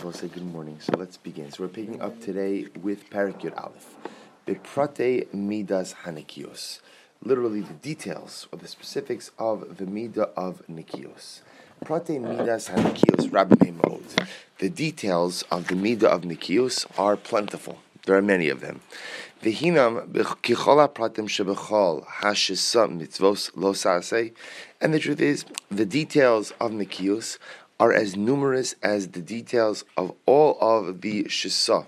will say good morning. So let's begin. So we're picking up today with Perek Yud Aleph. Beprate Midas Hanikios. Literally the details or the specifics of the Midah of Nikios. Prate Midas Hanikios Rabbi Meimod. The details of the Midah of Nikios are plentiful. There are many of them. V'hinam kichola pratim shebechol hashisa mitzvos lo saseh. And the truth is, the details of Nikios are as numerous as the details of all of the shisa.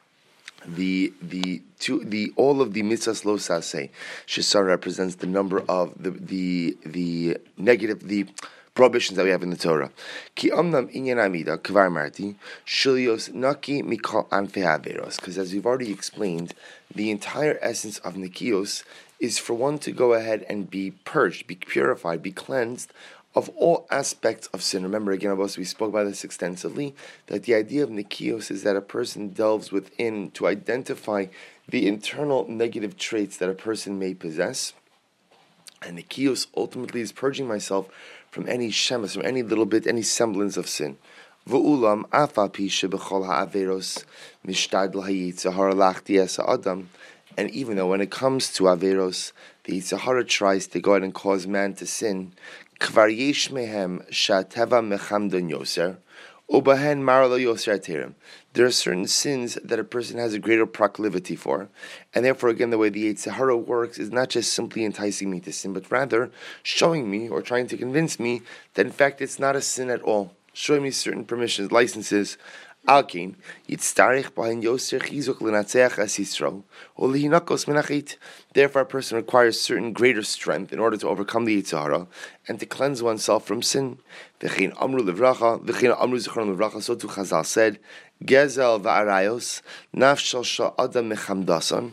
All of the mitzvahs lo saseh. Shisa represents the number of the negative, the prohibitions that we have in the Torah. Ki omnam inyan amida kvar marti shilios naki mikol anfei haveros. Because as we've already explained, the entire essence of nikios is for one to go ahead and be purged, be purified, be cleansed of all aspects of sin. Remember, again, we spoke about this extensively, that the idea of nikios is that a person delves within to identify the internal negative traits that a person may possess. And nikios ultimately is purging myself from any shemus, from any little bit, any semblance of sin. V'ulam afapi shebechol ha'averos mishtadl hayitzahara lachti es ha'adam. And even though when it comes to averos, the Yitzhahara tries to go ahead and cause man to sin, kvar yesh mehem shateva mechamdan yoser, ubahen maralo yoser aterim. There are certain sins that a person has a greater proclivity for, and therefore, again, the way the Yitzhahara works is not just simply enticing me to sin, but rather showing me or trying to convince me that in fact it's not a sin at all, showing me certain permissions, licenses. Alkin, yitztarich b'hain yoser chizuk l'natzeach as Yisro, or lihinakos menachit. Therefore, a person requires certain greater strength in order to overcome the Yitzhahara and to cleanse oneself from sin. V'chein amru levracha, v'chein amru zichron levracha. So too Chazal said, Gezel va'arayos nafshal sha'adam mechamdasan.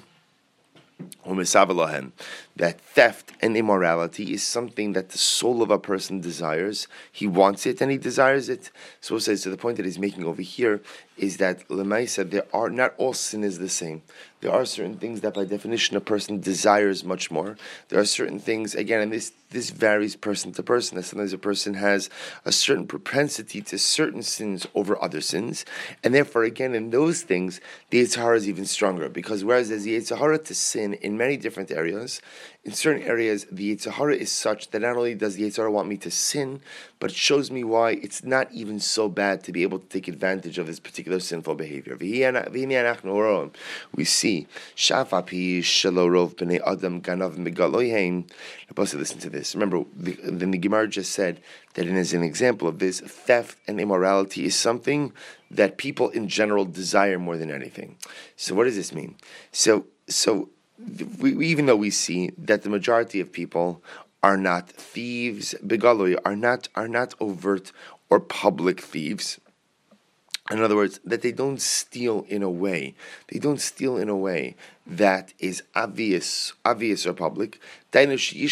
That theft and immorality is something that the soul of a person desires. He wants it and he desires it. So it says, to the point that he's making over here is that Lemaisa, there are not all sin is the same. There are certain things that by definition a person desires much more. There are certain things, again, and this varies person to person. Sometimes a person has a certain propensity to certain sins over other sins. And therefore, again, in those things, the Yitzhahara is even stronger. Because whereas there's the Yitzhahara to sin in many different areas, in certain areas, the Yitzhahara is such that not only does the Yitzhahara want me to sin, but it shows me why it's not even so bad to be able to take advantage of this particular sinful behavior. We see, listen to this. Remember, the Gemara just said that as an example of this, theft and immorality is something that people in general desire more than anything. So what does this mean? So we, even though we see that the majority of people are not thieves, begaloi, are not overt or public thieves. In other words, that they don't steal in a way. They don't steal in a way that is obvious or public. That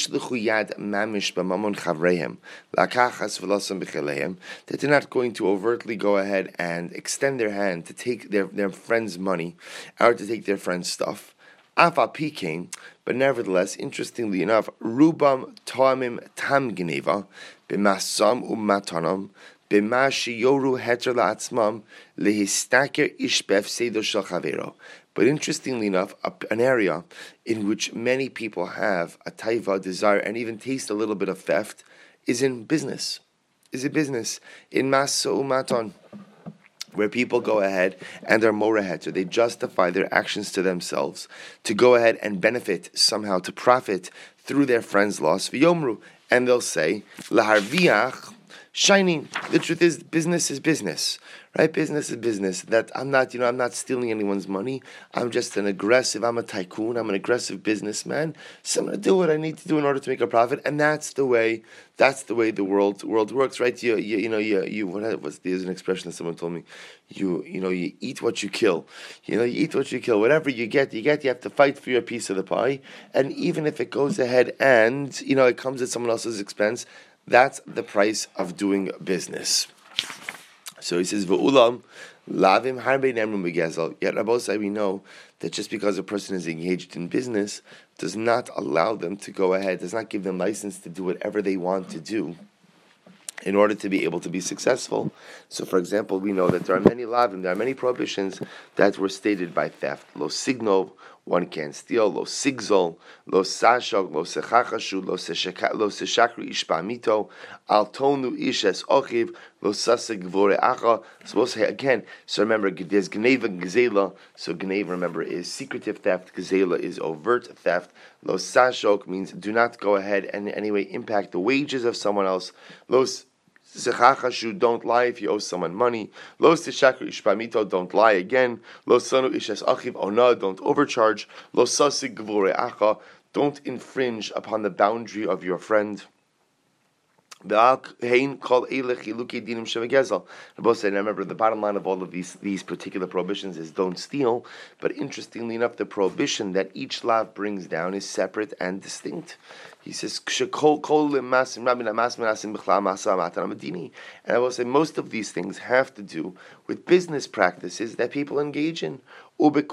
they're not going to overtly go ahead and extend their hand to take their friend's money or to take their friend's stuff. Afapi came, but nevertheless, interestingly enough, Rubam Toamim Tam Geneva, Bimasam Umatanam, Bimashi Yoru Heter La'atzmam, Lehistaker Ishbef Seido Shel Chavero. But interestingly enough, an area in which many people have a taiva, desire, and even taste a little bit of theft is in business. In Masa Umaton, where people go ahead and they're moraheter, they justify their actions to themselves to go ahead and benefit somehow, to profit through their friend's loss. V'yomru, and they'll say, laharviach shining. The truth is, business is business, right? Business is business. That I'm not stealing anyone's money. I'm just I'm a tycoon. I'm an aggressive businessman. So I'm going to do what I need to do in order to make a profit. And that's the way the world works, right? There's an expression that someone told me. You eat what you kill. You eat what you kill. Whatever you get. You have to fight for your piece of the pie. And even if it goes ahead and, it comes at someone else's expense, that's the price of doing business. So he says, "V'ulam lavim harbe nemru megezel." Yet Rabbosai, we know that just because a person is engaged in business does not allow them to go ahead, does not give them license to do whatever they want to do. in order to be able to be successful. So, for example, we know that there are many lavim, there are many prohibitions that were stated by theft. Lo signov, one can't steal. Lo sigzol, lo sashog, lo sechachashu, lo seshakri ishpamito, al tonu ish es ochiv, lo saseg vore acha. So we'll say again, so remember, there's gneva and gzela. So gneva, remember, is secretive theft. Gzela is overt theft. Lo sashok means do not go ahead and in any way impact the wages of someone else. Lo Zechachashu, don't lie if you owe someone money. Lo sishakru ishpamito, don't lie again. Lo sanu ishes achiv ona, don't overcharge. Lo sasig gvore acha, don't infringe upon the boundary of your friend. Both say, remember, the bottom line of all of these particular prohibitions is don't steal, but interestingly enough, the prohibition that each law brings down is separate and distinct. He says, and I will say most of these things have to do with business practices that people engage in. And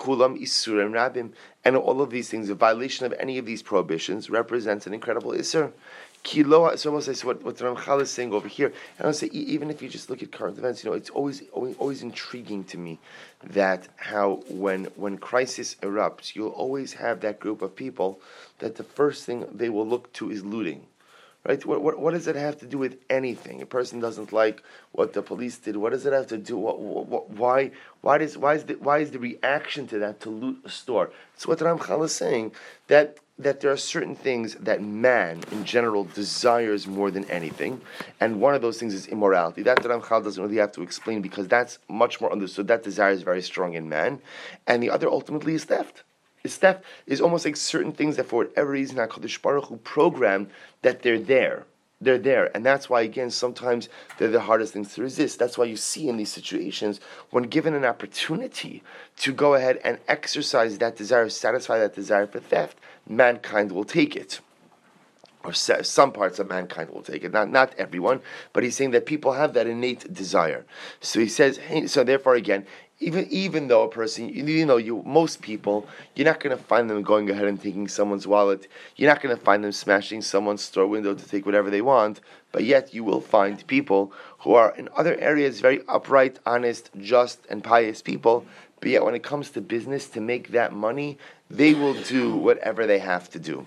all of these things, a violation of any of these prohibitions represents an incredible isur. Kilo, so what Ramchal is saying over here, and I'll say even if you just look at current events, it's always intriguing to me that how when crisis erupts, you'll always have that group of people that the first thing they will look to is looting. Right? What does it have to do with anything? A person doesn't like what the police did. What does it have to do? Why is the reaction to that to loot a store? So what Ramchal is saying that there are certain things that man in general desires more than anything, and one of those things is immorality. That Ramchal doesn't really have to explain because that's much more understood. That desire is very strong in man, and the other ultimately is theft. Theft is almost like certain things that for whatever reason HaKadosh Baruch Hu programmed that they're there. They're there. And that's why, again, sometimes they're the hardest things to resist. That's why you see in these situations, when given an opportunity to go ahead and exercise that desire, satisfy that desire for theft, mankind will take it. Or some parts of mankind will take it. Not everyone, but he's saying that people have that innate desire. So he says, hey, so therefore, again, even though a person, most people, you're not going to find them going ahead and taking someone's wallet. You're not going to find them smashing someone's store window to take whatever they want. But yet you will find people who are in other areas very upright, honest, just, and pious people. But yet when it comes to business, to make that money, they will do whatever they have to do.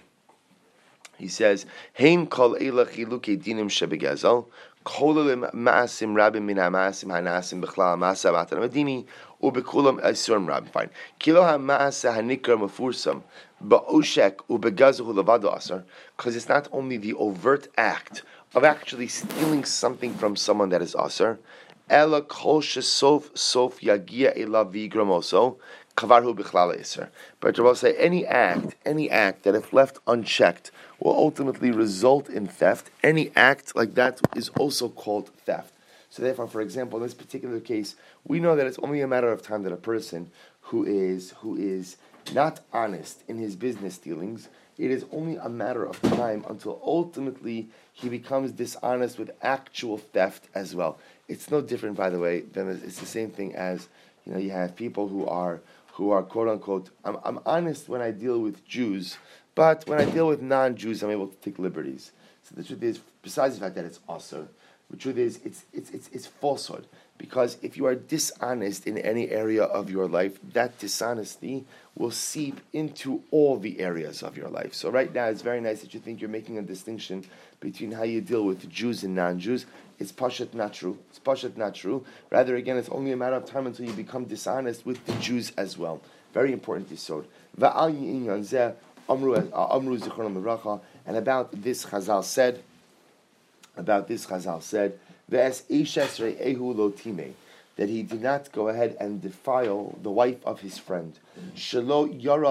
He says, "Hein kol eila chiluke dinim shebegezel, kolelim maasim rabim min hamaasim hanasim b'chlal maasa matan medini ubekulam asurim rabim." Fine. Kilo hamaasa hanikra mafursam ba'oshek ubegazel levado asar, because it's not only the overt act of actually stealing something from someone that is asar, ela kol shesof yagia elav vigramoso. But Rabbi say any act that if left unchecked will ultimately result in theft. Any act like that is also called theft. So therefore, for example, in this particular case, we know that it's only a matter of time that a person who is not honest in his business dealings, it is only a matter of time until ultimately he becomes dishonest with actual theft as well. It's no different, by the way, than it's the same thing as you have people who are quote unquote, I'm honest when I deal with Jews, but when I deal with non-Jews, I'm able to take liberties. So the truth is, besides the fact that it's also, the truth is it's falsehood. Because if you are dishonest in any area of your life, that dishonesty will seep into all the areas of your life. So right now, it's very nice that you think you're making a distinction between how you deal with Jews and non-Jews. It's pashat not true. It's pashat not true. Rather, again, it's only a matter of time until you become dishonest with the Jews as well. Very important yisod. And about this Chazal said, that he did not go ahead and defile the wife of his friend. So I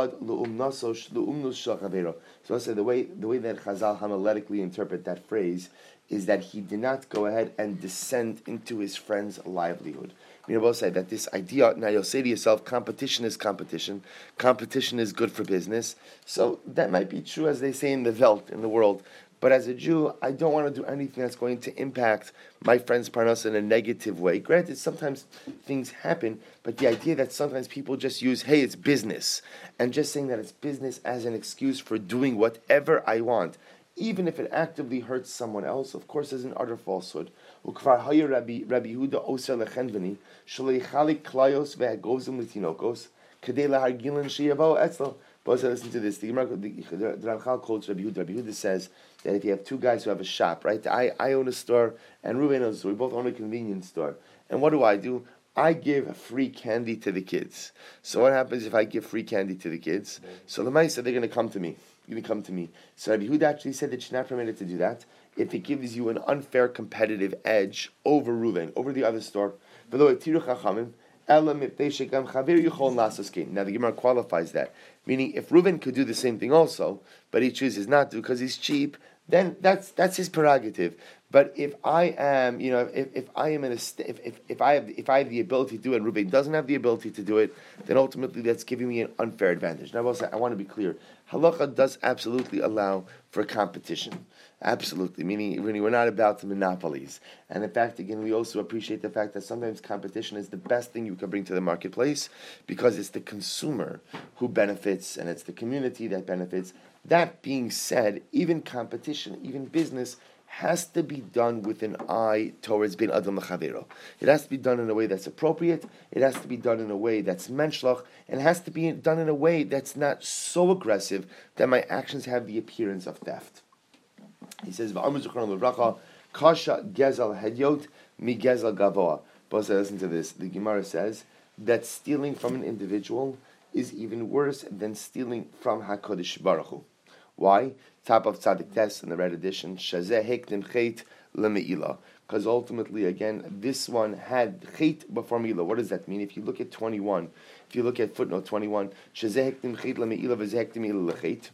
say the way that Chazal homiletically interpret that phrase is that he did not go ahead and descend into his friend's livelihood. I will say that this idea, now you'll say to yourself, competition is competition. Competition is good for business. So that might be true, as they say in the Welt, in the world. But as a Jew, I don't want to do anything that's going to impact my friend's parnasa in a negative way. Granted, sometimes things happen, but the idea that sometimes people just use, hey, it's business, and just saying that it's business as an excuse for doing whatever I want, even if it actively hurts someone else, of course, is an utter falsehood. Ukvar haya Rabbi Yehuda oser lechenveni shalei chalik klayos ve'agozim litinokos kadei lahargilan sheyavo etzel. But listen to this. The Ramchal quotes Rabbi Yehuda. Rabbi Yehuda says that if you have two guys who have a shop, right? I own a store and Reuven owns a store. We both own a convenience store. And what do? I give free candy to the kids. So what happens if I give free candy to the kids? So the mice said they're going to come to me. So Rabbi Yehuda actually said that you're not permitted to do that if it gives you an unfair competitive edge over Reuven, over the other store. Now the Gemara qualifies that, meaning if Reuven could do the same thing also, but he chooses not to because he's cheap, then that's his prerogative. But if I am, if I am if I have the ability to do it, and Reuven doesn't have the ability to do it, then ultimately that's giving me an unfair advantage. Now, I want to be clear. Halacha does absolutely allow for competition. Absolutely, meaning we're not about the monopolies. And in fact, again, we also appreciate the fact that sometimes competition is the best thing you can bring to the marketplace because it's the consumer who benefits and it's the community that benefits. That being said, even competition, even business, has to be done with an eye towards bin adam l'chavero. It has to be done in a way that's appropriate. It has to be done in a way that's menschlich, and it has to be done in a way that's not so aggressive that my actions have the appearance of theft. He says, Kasha gezel hedyot mi gezel gavoa. But listen to this. The Gemara says that stealing from an individual is even worse than stealing from HaKadosh Baruch Hu. Why? Top of Tzadik Tes in the red edition, Shazeh hektim chet lemeila. Because ultimately, again, this one had chet before Mila. What does that mean? If you look at 21, if you look at footnote 21, Shazeh hektim chet lemeila v'zeh hektim ila lechet.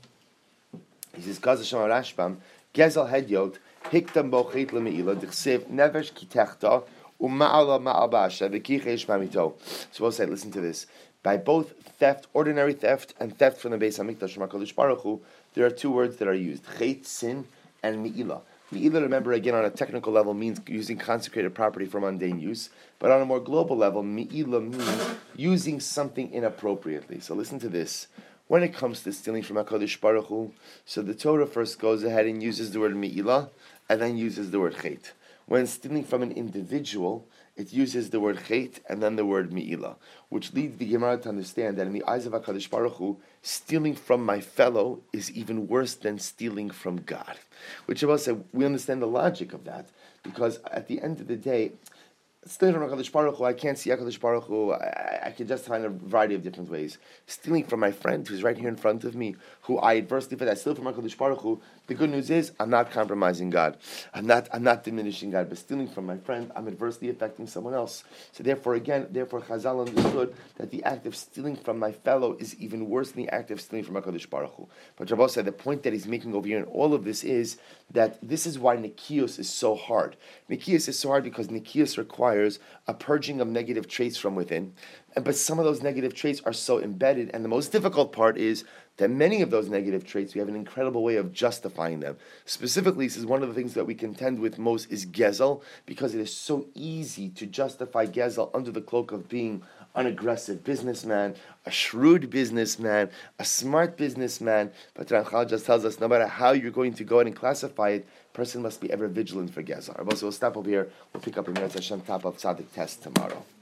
He says, Kaz Hashem Rashbam, Gezel hedyot, hiktam bo chet lemeila, d'chsev nevesh kitechta, u'ma'ala ma'al ba'asha, v'kichesh mamito. So we'll say, listen to this. By both theft, ordinary theft, and theft from the Beis HaMikdash from HaKadosh Baruch Hu, there are two words that are used: chet, sin, and mi'ilah. Mi'ilah, remember, again, on a technical level, means using consecrated property for mundane use. But on a more global level, mi'ilah means using something inappropriately. So listen to this. When it comes to stealing from HaKadosh Baruch Hu, so the Torah first goes ahead and uses the word mi'ilah, and then uses the word chet. When stealing from an individual, it uses the word chet and then the word mi'ilah, which leads the Gemara to understand that in the eyes of HaKadosh Baruch Hu, stealing from my fellow is even worse than stealing from God. Which of us say, we understand the logic of that, because at the end of the day, stealing from HaKadosh Baruch Hu, I can't see HaKadosh Baruch Hu, I can justify in a variety of different ways. Stealing from my friend who's right here in front of me, who I adversely fed, I steal from HaKadosh Baruch Hu, the good news is, I'm not compromising God. I'm not diminishing God, but stealing from my friend, I'm adversely affecting someone else. So therefore Chazal understood that the act of stealing from my fellow is even worse than the act of stealing from HaKadosh Baruch Hu. But Rabbi said the point that he's making over here in all of this is that this is why Nikios is so hard. Nikios is so hard because Nikios requires a purging of negative traits from within. But some of those negative traits are so embedded, and the most difficult part is that many of those negative traits, we have an incredible way of justifying them. Specifically, this is one of the things that we contend with most is Gezel, because it is so easy to justify Gezel under the cloak of being an aggressive businessman, a shrewd businessman, a smart businessman. But Ramchal just tells us, no matter how you're going to go ahead and classify it, person must be ever vigilant for Gezel. So we'll stop over here. We'll pick up in Hashem top of Tzadik Test tomorrow.